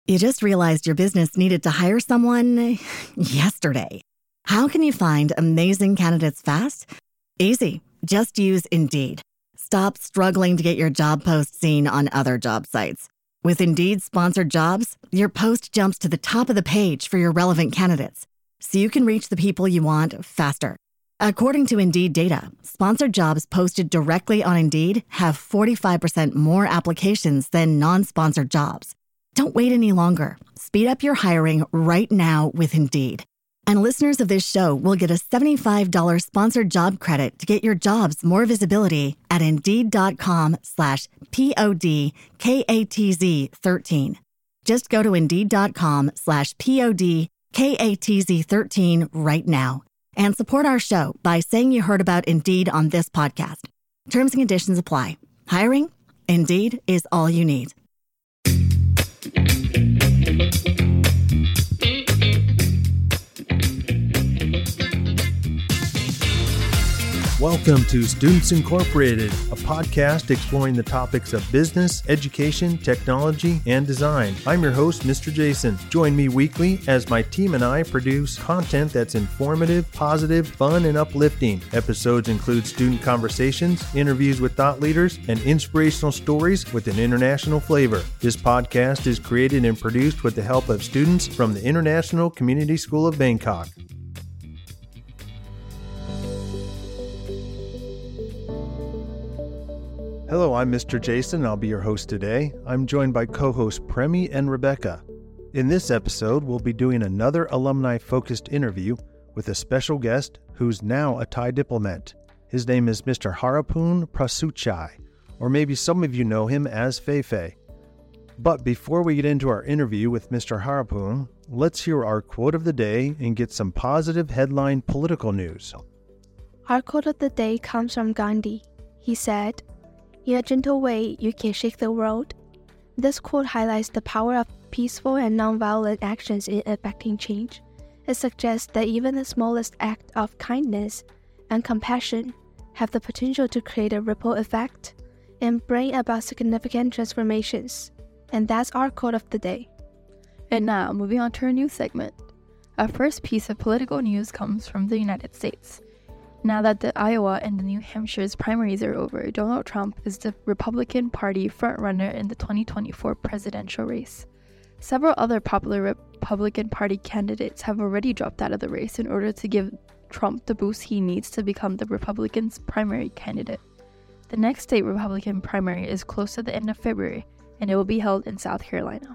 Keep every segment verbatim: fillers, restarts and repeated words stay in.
You just realized your business needed to hire someone yesterday. How can you find amazing candidates fast? Easy. Just use Indeed. Stop struggling to get your job post seen on other job sites. With Indeed sponsored jobs, your post jumps to the top of the page for your relevant candidates, so you can reach the people you want faster. According to Indeed data, sponsored jobs posted directly on Indeed have forty-five percent more applications than non-sponsored jobs. Don't wait any longer. Speed up your hiring right now with Indeed. And listeners of this show will get a seventy-five dollars sponsored job credit to get your jobs more visibility at Indeed.com slash P-O-D-K-A-T-Z 13. Just go to Indeed.com slash P-O-D-K-A-T-Z 13 right now and support our show by saying you heard about Indeed on this podcast. Terms and conditions apply. Hiring? Indeed is all you need. Welcome to Students Incorporated, a podcast exploring the topics of business, education, technology, and design. I'm your host, Mister Jason. Join me weekly as my team and I produce content that's informative, positive, fun, and uplifting. Episodes include student conversations, interviews with thought leaders, and inspirational stories with an international flavor. This podcast is created and produced with the help of students from the International Community School of Bangkok. Hello, I'm Mister Jason, and I'll be your host today. I'm joined by co-hosts Premi and Rebecca. In this episode, we'll be doing another alumni-focused interview with a special guest who's now a Thai diplomat. His name is Mister Harapun Prasuchai, or maybe some of you know him as Feifei. But before we get into our interview with Mister Harapun, let's hear our quote of the day and get some positive headline political news. Our quote of the day comes from Gandhi. He said, "In a gentle way, you can shake the world." This quote highlights the power of peaceful and nonviolent actions in effecting change. It suggests that even the smallest act of kindness and compassion have the potential to create a ripple effect and bring about significant transformations. And that's our quote of the day. And now, moving on to our news segment. Our first piece of political news comes from the United States. Now that the Iowa and the New Hampshire's primaries are over, Donald Trump is the Republican Party frontrunner in the twenty twenty-four presidential race. Several other popular Republican Party candidates have already dropped out of the race in order to give Trump the boost he needs to become the Republicans' primary candidate. The next state Republican primary is close to the end of February, and it will be held in South Carolina.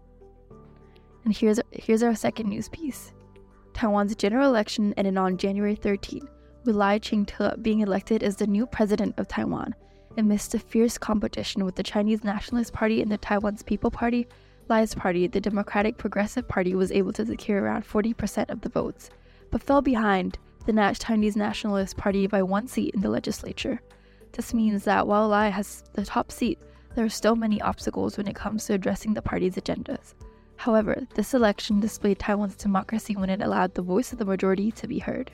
And here's, here's our second news piece. Taiwan's general election ended on January thirteenth. With Lai Ching-te being elected as the new president of Taiwan. Amidst a fierce competition with the Chinese Nationalist Party and the Taiwan's People Party, Lai's party, the Democratic Progressive Party, was able to secure around forty percent of the votes, but fell behind the Chinese Nationalist Party by one seat in the legislature. This means that while Lai has the top seat, there are still many obstacles when it comes to addressing the party's agendas. However, this election displayed Taiwan's democracy when it allowed the voice of the majority to be heard.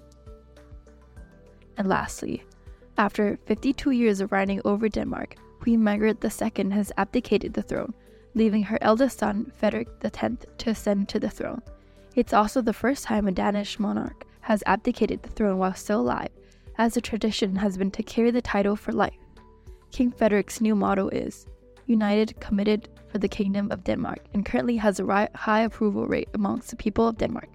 And lastly, after fifty-two years of reigning over Denmark, Queen Margaret the Second has abdicated the throne, leaving her eldest son, Frederik the Tenth, to ascend to the throne. It's also the first time a Danish monarch has abdicated the throne while still alive, as the tradition has been to carry the title for life. King Frederik's new motto is, "United, committed for the Kingdom of Denmark," and currently has a high approval rate amongst the people of Denmark.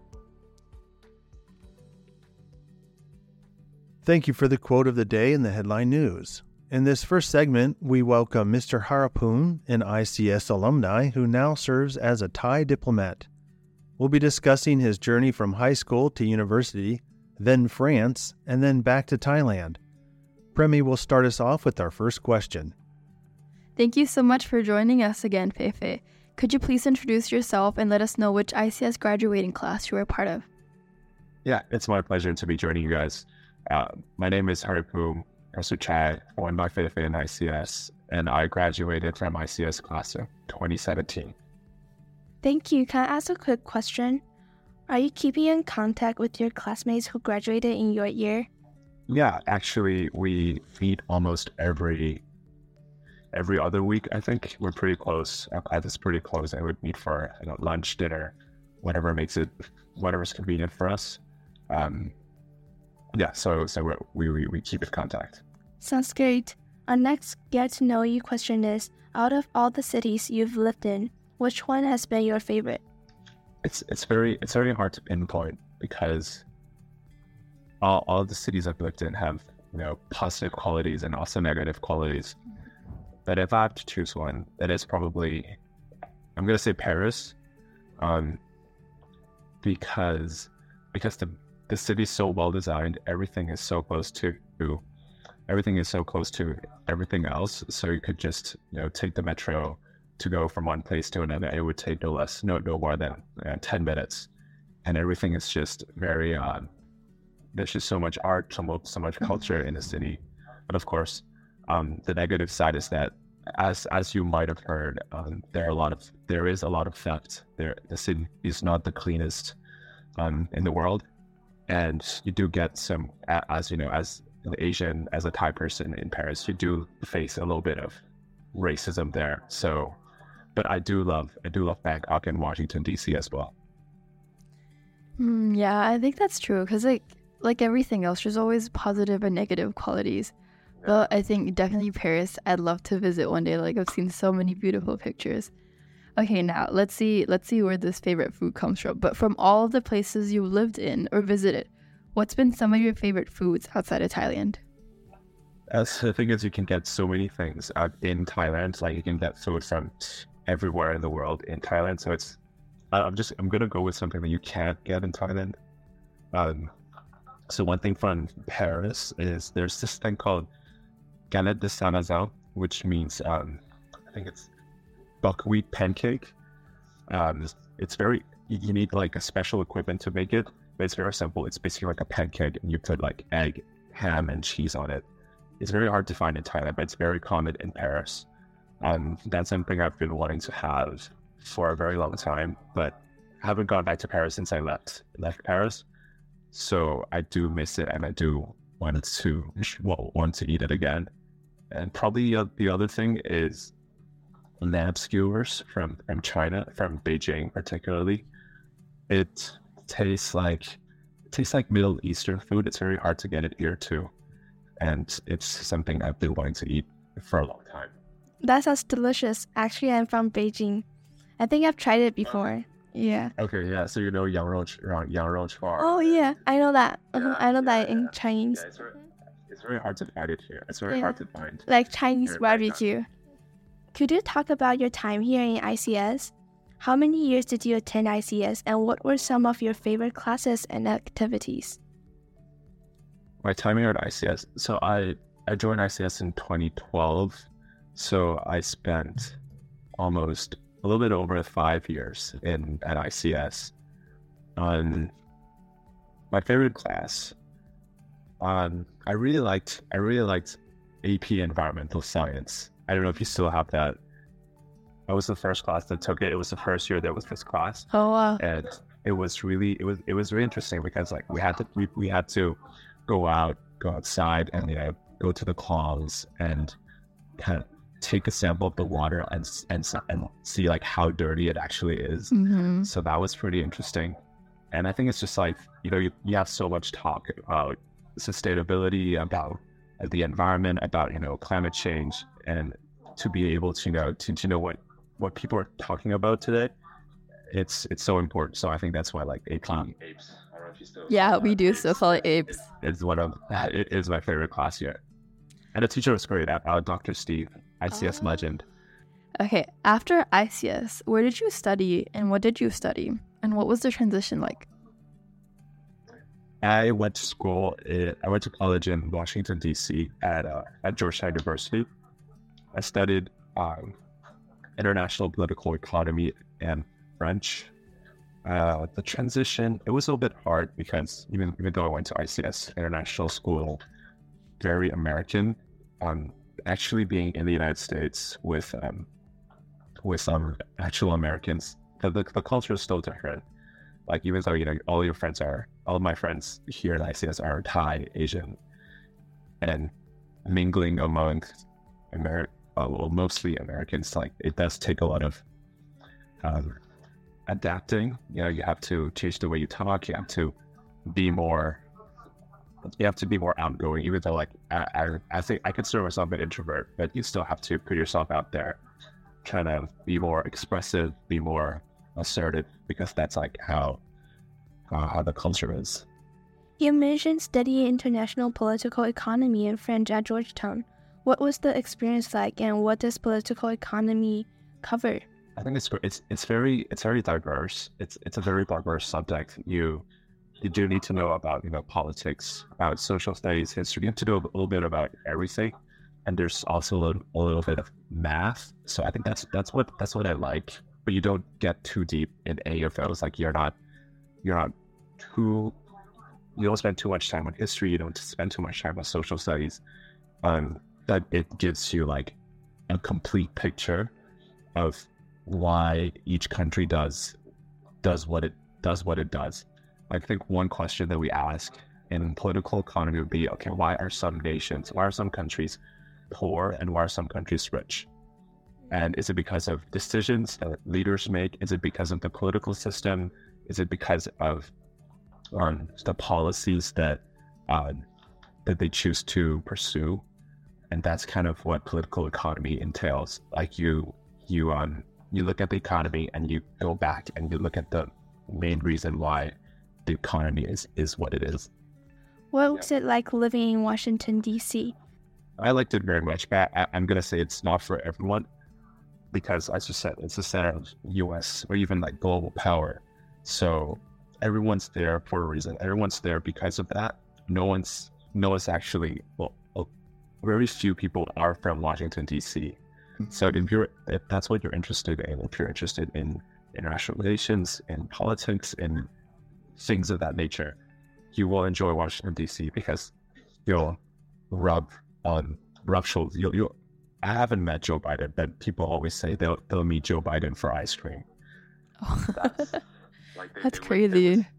Thank you for the quote of the day and the headline news. In this first segment, we welcome Mister Harapun, an I C S alumni who now serves as a Thai diplomat. We'll be discussing his journey from high school to university, then France, and then back to Thailand. Premi will start us off with our first question. Thank you so much for joining us again, Feifei. Could you please introduce yourself and let us know which I C S graduating class you are a part of? Yeah, it's my pleasure to be joining you guys. Uh, my name is Harapun Prasuchai, joined by Feifei in I C S, and I graduated from I C S class of twenty seventeen. Thank you. Can I ask a quick question? Are you keeping in contact with your classmates who graduated in your year? Yeah, actually, we meet almost every every other week. I think we're pretty close. Our class is pretty close, and we meet for you know lunch, dinner, whatever makes it, whatever's convenient for us. Um, yeah, so so we're, we we we keep in contact. Sounds great. Our next get to know you question is: out of all the cities you've lived in, which one has been your favorite? It's it's very it's very hard to pinpoint because all all the cities I've lived in have you know positive qualities and also negative qualities. But if I have to choose one, that is probably I'm gonna say Paris, um, because because the the city's so well designed, everything is so close to everything is so close to everything else. So you could just you know take the metro to go from one place to another. It would take no less, no no more than uh, ten minutes, and everything is just very. Uh, there's just so much art, so much, so much culture in the city. But of course, um, the negative side is that, as as you might have heard, um, there are a lot of there is a lot of theft. There, the city is not the cleanest um, in the world, and you do get some, as you know, as an Asian, as a Thai person in Paris, you do face a little bit of racism there. So. But I do love, I do love Bangkok and Washington D C as well. Mm, yeah, I think that's true because like like everything else, there's always positive and negative qualities. But I think definitely Paris, I'd love to visit one day. Like I've seen so many beautiful pictures. Okay, now let's see, let's see where this favorite food comes from. But from all of the places you lived in or visited, what's been some of your favorite foods outside of Thailand? As the thing is, you can get so many things out in Thailand. Like you can get food from everywhere in the world in Thailand. So it's, I'm just, I'm going to go with something that you can't get in Thailand. Um, so one thing from Paris is there's this thing called galette de Saint-Nazaire, which means, um, I think it's buckwheat pancake. Um, it's very, you need like a special equipment to make it, but it's very simple. It's basically like a pancake and you put like egg, ham, and cheese on it. It's very hard to find in Thailand, but it's very common in Paris. Um, that's something I've been wanting to have for a very long time, but haven't gone back to Paris since I left left Paris. So I do miss it, and I do want to well, want to eat it again. And probably uh, the other thing is lamb skewers from from China, from Beijing particularly. It tastes like it tastes like Middle Eastern food. It's very hard to get it here too, and it's something I've been wanting to eat for a long time. That sounds delicious. Actually, I'm from Beijing. I think I've tried it before. Yeah. Okay, yeah. So you know yang rou, yang rou chuan. Oh yeah, I know that. Uh-huh. Yeah, I know yeah, that in yeah. Chinese. Yeah, it's, very, it's very hard to find it here. It's very Yeah. hard to find. Like Chinese Here in barbecue. Could you talk about your time here in I C S? How many years did you attend I C S, and what were some of your favorite classes and activities? My time here at I C S. So I I joined I C S in twenty twelve. So I spent almost a little bit over five years in at I C S. Um, my favorite class. Um, I really liked I really liked A P Environmental Science. I don't know if you still have that. I was the first class that took it. It was the first year there was this class, Oh wow. and it was really it was it was really interesting because like we had to we, we had to go out go outside and you know go to the claws and kind of take a sample of the water and and and see like how dirty it actually is. Mm-hmm. So that was pretty interesting. And I think it's just like, you know, you, you have so much talk about sustainability, about the environment, about, you know, climate change, and to be able to, you know, to, to know what, what people are talking about today, it's it's so important. So I think that's why like A P um, apes. I don't know if you still Yeah, we do still call it apes. It's one of it is my favorite class here. And the teacher was great, uh, Doctor Steve, I C S Oh. legend. Okay, after I C S, where did you study and what did you study? And what was the transition like? I went to school. In, I went to college in Washington D C at uh, at Georgetown University. I studied um, international political economy and French. Uh, the transition, it was a little bit hard because even even though I went to I C S International School, very American. Um, actually being in the United States with um, with some actual Americans, the, the the culture is still different. Like even though you know all your friends are, all of my friends here at I C S are Thai, Asian, and mingling among Amer- uh, well, mostly Americans, like it does take a lot of um, adapting. You know, you have to change the way you talk. You have to be more. You have to be more outgoing. Even though, like, I, I, I think I consider myself an introvert, but you still have to put yourself out there, trying to be more expressive, be more assertive, because that's like how uh, how the culture is. You mentioned studying international political economy and French at Georgetown. What was the experience like, and what does political economy cover? I think it's it's it's very it's very diverse. It's it's a very diverse subject. You you do need to know about you know politics, about social studies, history. You have to know a little bit about everything, and there's also a little, a little bit of math. So I think that's that's what that's what I like. But you don't get too deep in any of those. Like you're not you're not too you don't spend too much time on history. You don't spend too much time on social studies. Um, that it gives you like a complete picture of why each country does does what it does what it does. I think one question that we ask in political economy would be, okay, why are some nations, why are some countries poor and why are some countries rich? And is it because of decisions that leaders make? Is it because of the political system? Is it because of um, the policies that uh, that they choose to pursue? And that's kind of what political economy entails. Like you, you um, you look at the economy and you go back and you look at the main reason why the economy is, is what it is. What was it like living in Washington, D C? I liked it very much, but I, I'm going to say it's not for everyone because, as you said, it's the center of U S or even like global power. So everyone's there for a reason. Everyone's there because of that. No one's, no one's actually, well, very few people are from Washington, D C. So if you're, if that's what you're interested in, if you're interested in international relations, in politics, in things of that nature, you will enjoy Washington, D C because you'll rub on rub shoulders. You'll, you'll, I haven't met Joe Biden, but people always say they'll they'll meet Joe Biden for ice cream. Oh. That's, like they, That's they crazy. Would, they would,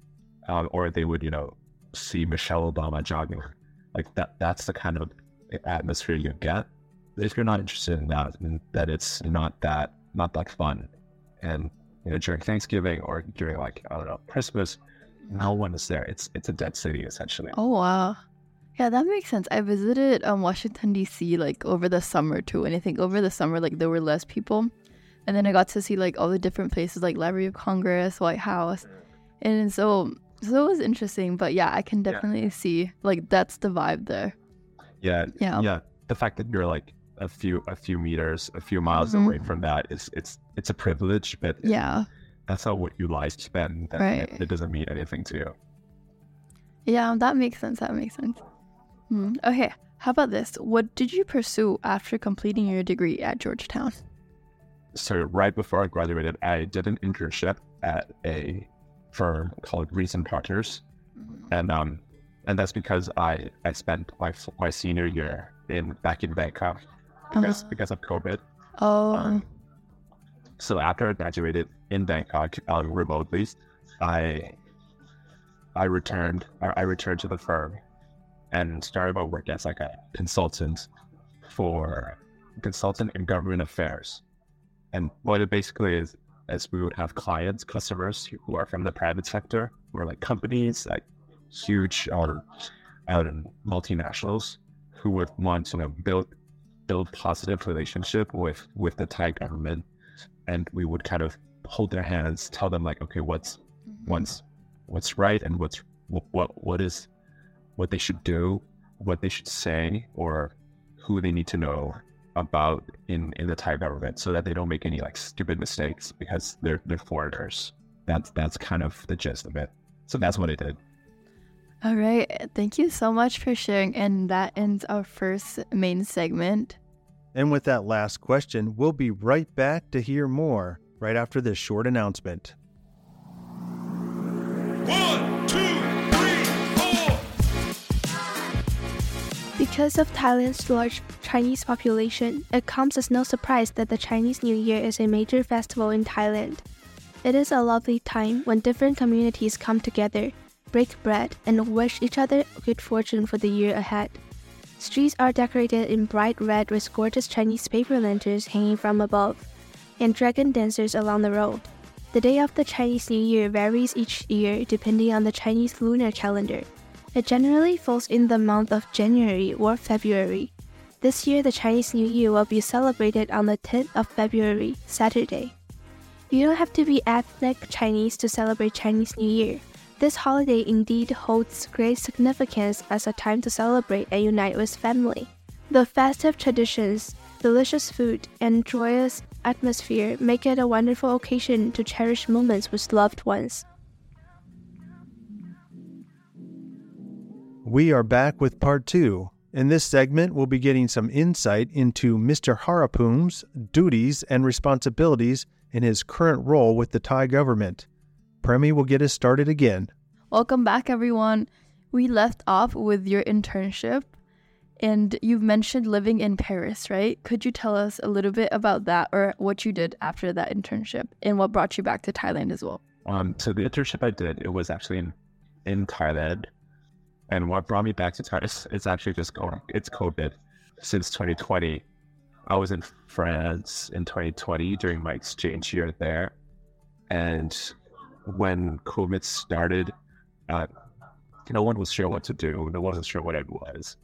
um, or they would, you know, see Michelle Obama jogging. Like that. That's the kind of atmosphere you get. If you're not interested in that, then that it's not that not that fun. And you know, during Thanksgiving or during like I don't know Christmas, no one is there. It's it's a dead city essentially. Oh wow, yeah, that makes sense. I visited um Washington D C like over the summer too, and I think over the summer like there were less people, and then I got to see like all the different places like Library of Congress, White House, and so so it was interesting. But yeah, I can definitely yeah. see like that's the vibe there. Yeah, yeah, yeah. The fact that you're like a few a few meters, a few miles mm-hmm. away from that is it's it's a privilege, but yeah, that's not what you like. Then that, right. it, it doesn't mean anything to you. Yeah, that makes sense. That makes sense. Hmm. Okay, how about this? What did you pursue after completing your degree at Georgetown? So right before I graduated, I did an internship at a firm called Reason Partners, mm-hmm. and um. And that's because I, I spent my my senior year in back in Bangkok because uh-huh. because of COVID. Oh. Um, so after I graduated in Bangkok uh, remotely, I I returned I, I returned to the firm and started my work as like a consultant for consultant in government affairs. And what it basically is is we would have clients, customers who are from the private sector, who are like companies like huge um, um, multinationals who would want to you know, build build positive relationship with with the Thai government, and we would kind of hold their hands, tell them like, okay, what's mm-hmm. what's what's right and what's what what is what they should do, what they should say, or who they need to know about in in the Thai government, so that they don't make any like stupid mistakes because they're they're foreigners. That's that's kind of the gist of it. So that's what I did. All right. Thank you so much for sharing. And that ends our first main segment. And with that last question, we'll be right back to hear more right after this short announcement. One, two, three, four. Because of Thailand's large Chinese population, it comes as no surprise that the Chinese New Year is a major festival in Thailand. It is a lovely time when different communities come together, break bread, and wish each other good fortune for the year ahead. Streets are decorated in bright red with gorgeous Chinese paper lanterns hanging from above, and dragon dancers along the road. The day of the Chinese New Year varies each year depending on the Chinese lunar calendar. It generally falls in the month of January or February. This year, the Chinese New Year will be celebrated on the tenth of February, Saturday. You don't have to be ethnic Chinese to celebrate Chinese New Year. This holiday indeed holds great significance as a time to celebrate and unite with family. The festive traditions, delicious food, and joyous atmosphere make it a wonderful occasion to cherish moments with loved ones. We are back with part two. In this segment, we'll be getting some insight into Mister Harapum's duties and responsibilities in his current role with the Thai government. Premi will get us started again. Welcome back, everyone. We left off with your internship, and you've mentioned living in Paris, right? Could you tell us a little bit about that, or what you did after that internship, and what brought you back to Thailand as well? Um, so the internship I did, it was actually in, in Thailand. And what brought me back to Thailand is it's actually just going, it's COVID. Since twenty twenty, I was in France in twenty twenty during my exchange year there. And when COVID started, uh, no one was sure what to do. No one was sure what it was.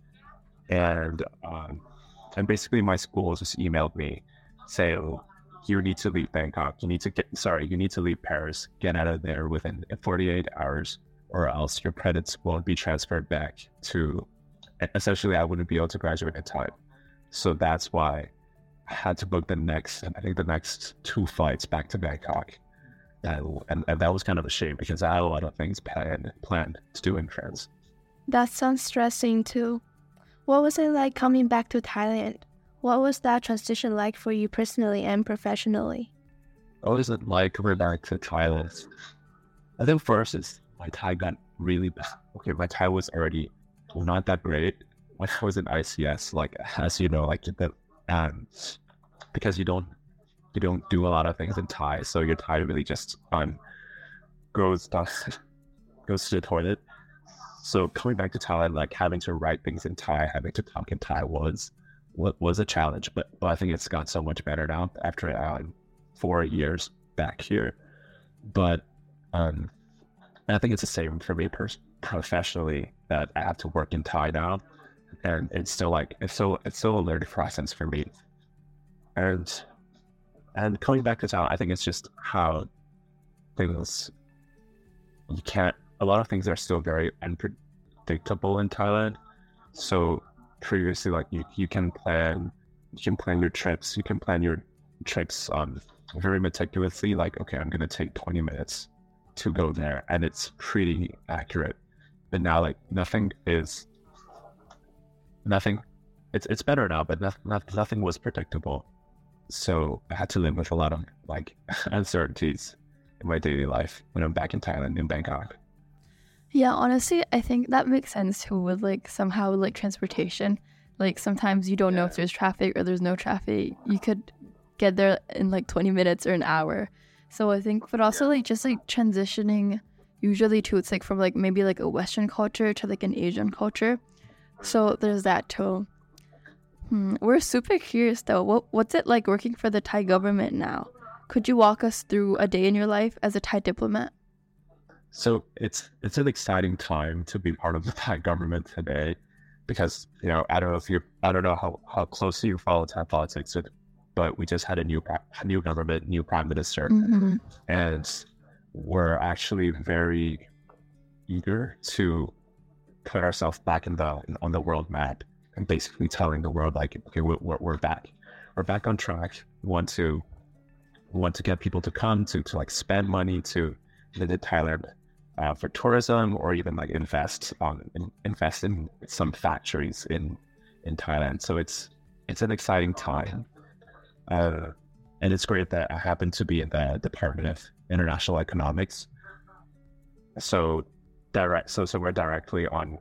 And um, and basically my school just emailed me saying, oh, you need to leave Bangkok. You need to get, sorry, you need to leave Paris. Get out of there within forty-eight hours. Or else your credits won't be transferred back to, essentially I wouldn't be able to graduate in time. So that's why I had to book the next, I think the next two flights back to Bangkok. And, and, and that was kind of a shame because I had a lot of things planned, planned to do in France. That sounds stressing too. What was it like coming back to Thailand? What was that transition like for you personally and professionally? What was it like coming back to Thailand? I think first is my Thai got really bad. Okay, my Thai was already not that great when I was in I C S. Like, as you know, like the um, because you don't you don't do a lot of things in Thai, so your Thai really just um goes down, goes to the toilet. So coming back to Thailand, like having to write things in Thai, having to talk in Thai was was, was a challenge. But but I think it's got so much better now after uh, four years back here. But um. And I think it's the same for me pers- professionally that I have to work in Thai now, and it's still like it's still it's still a learning process for me. And and coming back to Thailand, I think it's just how things you can't. A lot of things are still very unpredictable in Thailand. So previously, like you you can plan you can plan your trips, you can plan your trips um very meticulously. Like, okay, I'm gonna take twenty minutes to go there, and it's pretty accurate. But now, like nothing is nothing it's it's better now, but not, not, nothing was predictable, so I had to live with a lot of like uncertainties in my daily life when I'm back in Thailand, in Bangkok. Yeah, honestly, I think that makes sense too with like somehow like transportation. Like sometimes you don't know if there's traffic or there's no traffic. You could get there in like twenty minutes or an hour. So I think, but also like just like transitioning usually to it's like from like maybe like a Western culture to like an Asian culture. So there's that too. Hmm. We're super curious though. What what's it like working for the Thai government now? Could you walk us through a day in your life as a Thai diplomat? So it's it's an exciting time to be part of the Thai government today, because you know I don't know if you're I don't know how, how closely you follow Thai politics, but we just had a new a new government, new prime minister, mm-hmm. and we're actually very eager to put ourselves back in the on the world map and basically telling the world like, okay, we're we're back, we're back on track. We want to we want to get people to come to to like spend money to visit Thailand. Uh, for tourism, or even like invest on in, invest in some factories in in Thailand. So it's it's an exciting time, uh, and it's great that I happen to be in the Department of International Economics. So direct, so so we're directly on,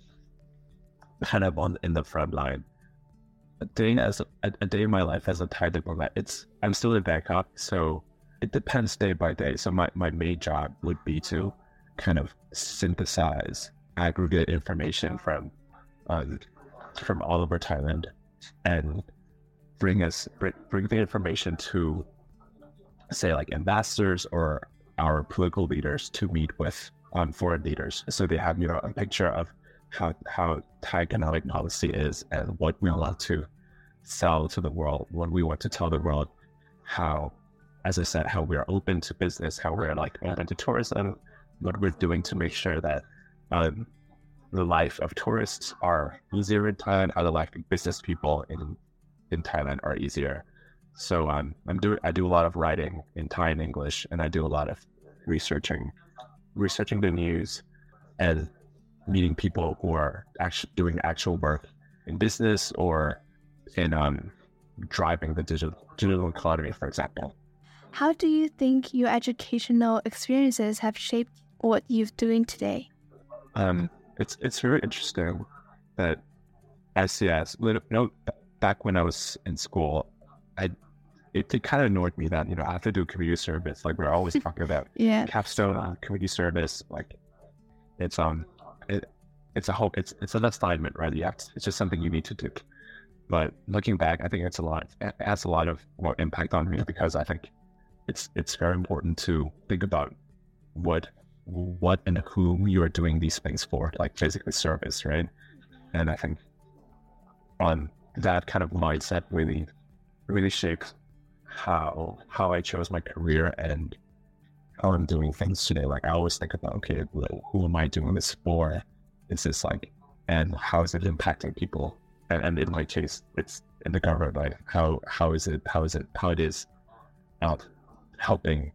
kind of on in the front line. A day as a, a day in my life as a Thai diplomat. It's I'm still in Bangkok, so it depends day by day. So my my main job would be to kind of synthesize, aggregate information from um, from all over Thailand and bring us bring, bring the information to, say, like ambassadors or our political leaders to meet with um, foreign leaders, so they have, you know, a picture of how how Thai economic policy is and what we want to sell to the world, what we want to tell the world, how, as I said, how we're open to business, how we're like open to tourism, what we're doing to make sure that um, the life of tourists are easier in Thailand, how the life of business people in in Thailand are easier. So um, I'm doing I do a lot of writing in Thai and English, and I do a lot of researching, researching the news, and meeting people who are actually doing actual work in business or in um, driving the digital digital economy, for example. How do you think your educational experiences have shaped what you're doing today? Um, it's it's very interesting that S C S, you know, back when I was in school, I it, it kind of annoyed me that, you know, I have to do community service. Like, we're always talking about Yeah. capstone on community service. Like, it's um, it, it's a whole, it's it's an assignment, right? You have to, it's just something you need to do. But looking back, I think it's a lot. It has a lot of more impact on me, because I think it's it's very important to think about what what and whom you are doing these things for, like basically service, right? And I think on that kind of mindset really really shaped how how I chose my career and how I'm doing things today. Like, I always think about, okay, well, who am I doing this for? Is this like, and how is it impacting people? And, and in my case, it's in the government. Like, how how is it how is it how it is out helping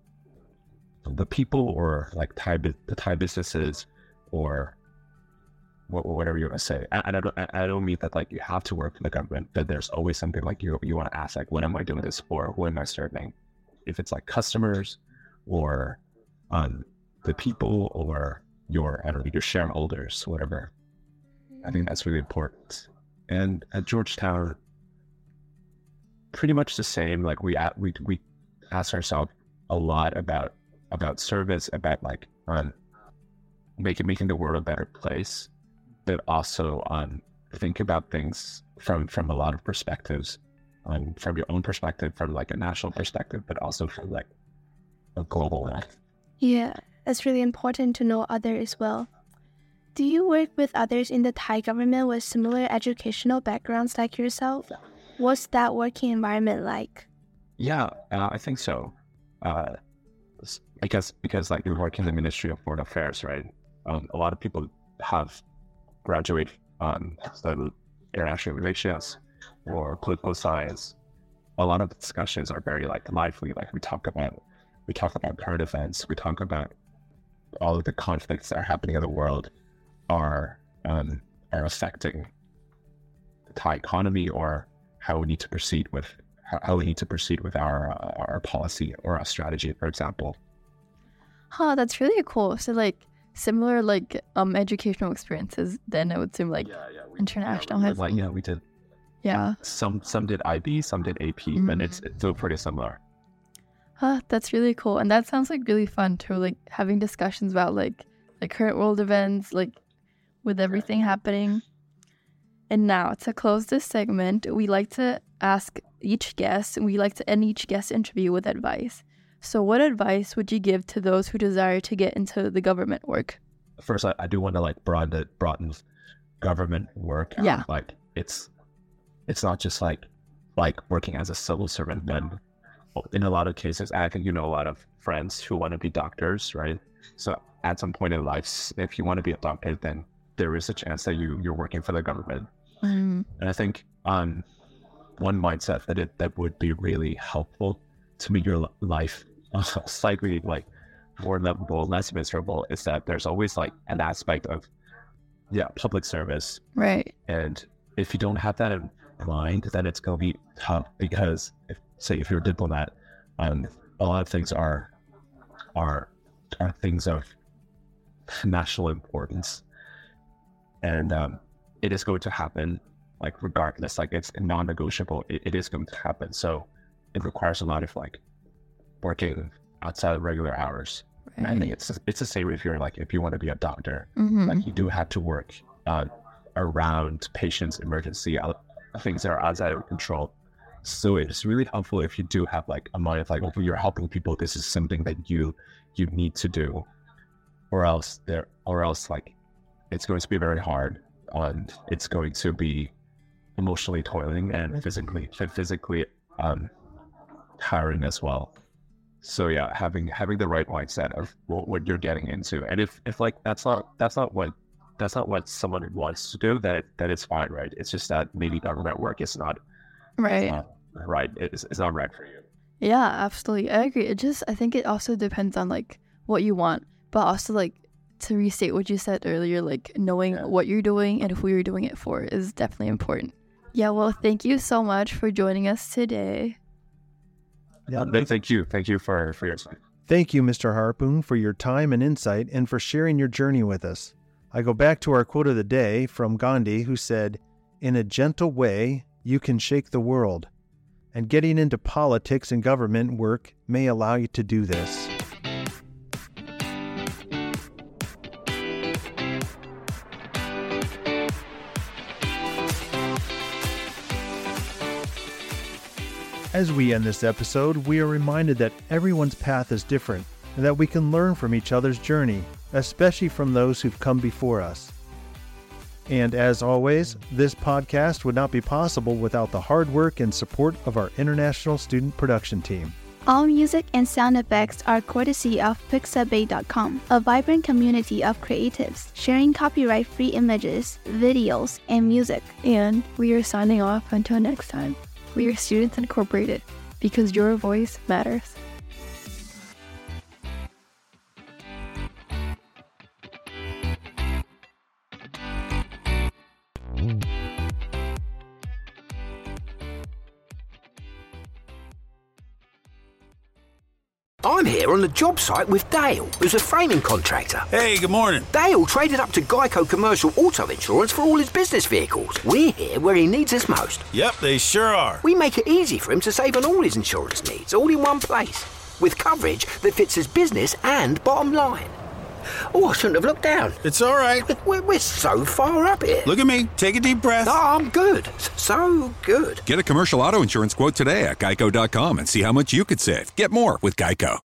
the people, or like Thai the Thai businesses, or whatever you want to say. And I don't, I don't mean that like you have to work for the government, but there's always something like you you want to ask, like, what am I doing this for? Who am I serving? If it's like customers, or um the people, or your I don't know your shareholders, whatever. I think that's really important. And at Georgetown, pretty much the same. Like, we we we ask ourselves a lot about about service, about like um making making the world a better place, but also um think about things from from a lot of perspectives, um from your own perspective, from like a national perspective, but also from like a global one. Yeah, it's really important to know others as well. Do you work with others in the Thai government with similar educational backgrounds like yourself? What's that working environment like? Yeah, uh, I think so. Uh, I guess because like you work in the Ministry of Foreign Affairs, right? Um, a lot of people have graduated on um, international relations or political science. A lot of the discussions are very like lively. Like, we talk about we talk about current events. We talk about all of the conflicts that are happening in the world are um, are affecting the Thai economy, or how we need to proceed with how, how we need to proceed with our uh, our policy or our strategy, for example. Huh, that's really cool. So like similar like um educational experiences, then it would seem like yeah, yeah, we, international yeah, we, has like yeah, we did. yeah. Some some did I B, some did A P, Mm-hmm. but it's it's still pretty similar. Huh, that's really cool. And that sounds like really fun too, like having discussions about like like current world events, like with everything happening. And now, to close this segment, we like to ask each guest, we like to end each guest interview with advice. So what advice would you give to those who desire to get into the government work? First, I, I do want to like broaden it, broaden government work out. Yeah. Like, it's it's not just like like working as a civil servant, but in a lot of cases, I think you know a lot of friends who want to be doctors, right? So at some point in life, if you want to be a doctor, then there is a chance that you you're working for the government. Mm. And I think um, one mindset that it that would be really helpful to make your life uh, slightly like more livable, less miserable, is that there's always like an aspect of yeah public service, Right. and if you don't have that in mind, then it's going to be tough, because if say if you're a diplomat, um, a lot of things are are are things of national importance, and um, it is going to happen, like regardless, like it's non-negotiable. It, it is going to happen. So it requires a lot of like working outside of regular hours. Right. I think it's it's the same if you're like if you want to be a doctor, Mm-hmm. like you do have to work uh, around patients' emergency, uh, things that are outside of control. So it's really helpful if you do have like a mind of like, oh, you're helping people, this is something that you you need to do, or else there, or else like it's going to be very hard, and it's going to be emotionally toiling and physically physically um, tiring as well. So yeah, having having the right mindset of what, what you're getting into, and if, if like that's not that's not what that's not what someone wants to do, that that it's fine, right? It's just that maybe government work is not Right. uh, right. It's, it's not right for you. Yeah, absolutely. I agree. It just, I think it also depends on like what you want, but also like to restate what you said earlier, like knowing Yeah. what you're doing and who you're doing it for is definitely important. Yeah, well, thank you so much for joining us today. Yeah. Uh, thank you. Thank you for, for your time. Thank you, Mister Harpoon, for your time and insight and for sharing your journey with us. I go back to our quote of the day from Gandhi, who said, "In a gentle way, you can shake the world." And getting into politics and government work may allow you to do this. As we end this episode, we are reminded that everyone's path is different and that we can learn from each other's journey, especially from those who've come before us. And as always, this podcast would not be possible without the hard work and support of our international student production team. All music and sound effects are courtesy of Pixabay dot com, a vibrant community of creatives sharing copyright-free images, videos, and music. And we are signing off until next time. We are Students Incorporated, because your voice matters. I'm here on the job site with Dale, who's a framing contractor. Hey, good morning. Dale traded up to Geico Commercial Auto Insurance for all his business vehicles. We're here where he needs us most. Yep, they sure are. We make it easy for him to save on all his insurance needs, all in one place, with coverage that fits his business and bottom line. Oh, I shouldn't have looked down. It's all right. We're, we're so far up here. Look at me. Take a deep breath. Oh, I'm good. So good. Get a commercial auto insurance quote today at geico dot com and see how much you could save. Get more with Geico.